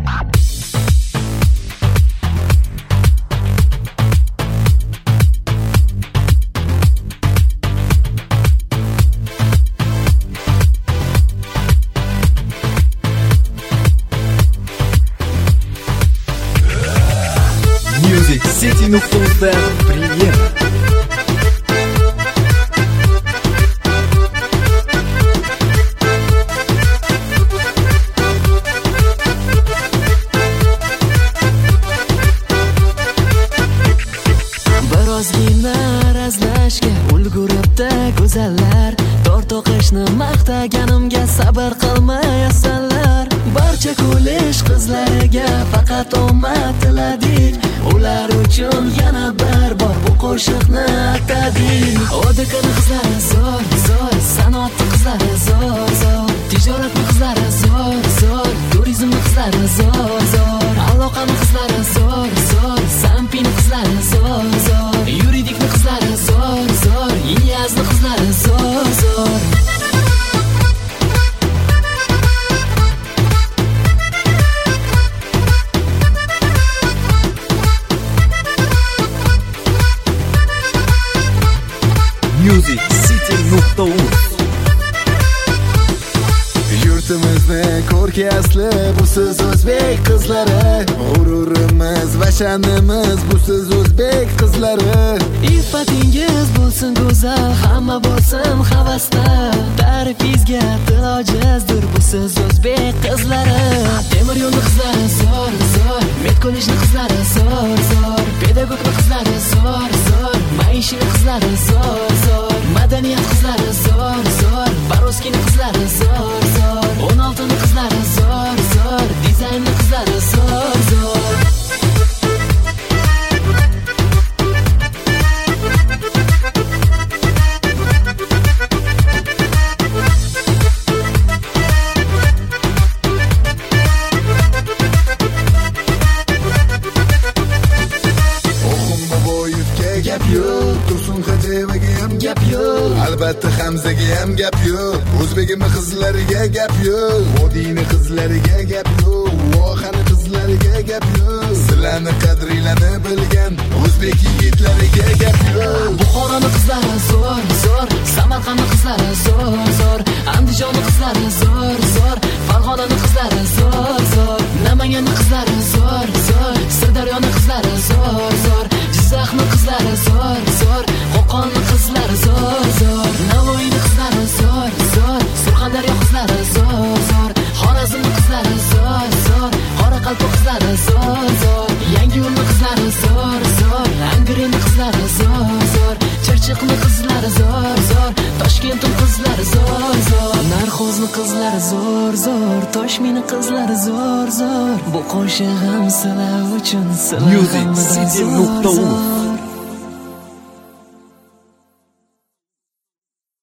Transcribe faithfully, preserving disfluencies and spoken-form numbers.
Music City nokta uz премьера. Birozgina razlashga ulguribdi go'zallar, tort to'qishni maqtaganimga sabr qilmaysanlar. Barcha kulish qizlariga faqat omad tiladik, ular uchun yana bir bor bu qo'shiqni aytadik. Odikani qizlari zo'r zo'r, sanoatni qizlari zo'r zo'r, tijoratni qizlari zo'r zo'r, turizmni qizlari zo'r zo'r, aloqani qizlari zo'r zo'r, sampini qizlari zo'r zo'r, yuridikni qizlari zo'r zo'r, inyazni qizlari zo'r zo'r. Music City nokta uz. Yurtimizni ko'rki asli busiz o'zbek qizlari, g'ururimiz va sha'nimiz busiz o'zbek qizlari. Iffatingiz bo'lsin go'zal, hamma bo'lsin havasda, ta'rifingizga til ojizdir busiz o'zbek qizlari. Temir yo'lni qizlari zo'r zo'r, met kollejni qizlari zo'r zo'r, pedagogni qizlari zo'r zo'r, maishini qizlari zo'r zo'r, madaniyat qizlari zo'r zo'r, Baroskini qizlari zo'r zo'r, o'n oltini qizlari zo'r zo'r, dizaynni qizlari zo'r zo'r. Gap yo'q, Tursun Xo'jayevaga ham gap yo'q, albatta Hamzaga ham gap yo'q, o'zbekimni qizlariga gap yo'q, vodiyni qizlariga gap yo'q, vohani qizlariga gap yo'q, sizlarni qadringlarni bilgan o'zbek yigitlariga gap yo'q. Buxoroni qizlari zo'r zo'r, Samarqandni qizlari zo'r zo'r, Andijonni qizlari zo'r zo'r, Farg'onani qizlari zo'r zo'r, Namanganni qizlari zo'r zo'r, Sirdaryoni qizlari zo'r zo'r, Jizzaxni qizlari zo'r zo'r, Qo'qonni qizlari zo'r zo'r, Navoiyni qizlari zo'r zo'r, Surxondaryo qizlari zo'r zo'r, Xorazmni qizlari zo'r zo'r, Qoraqalpoq qizlari zo'r zo'r, Yangiyo'lni qizlari zo'r zo'r, Angrenni qizlari zo'r zo'r, Chirchiqni qizlari zo'r zo'r, Toshkentning qizlari zo'r zo'r, Narxo'zni qizlari zo'r zo'r, Toshmini qizlari zo'r zo'r. Bu qo'shig'im sizlar uchun, sizlar Music City nokta uz.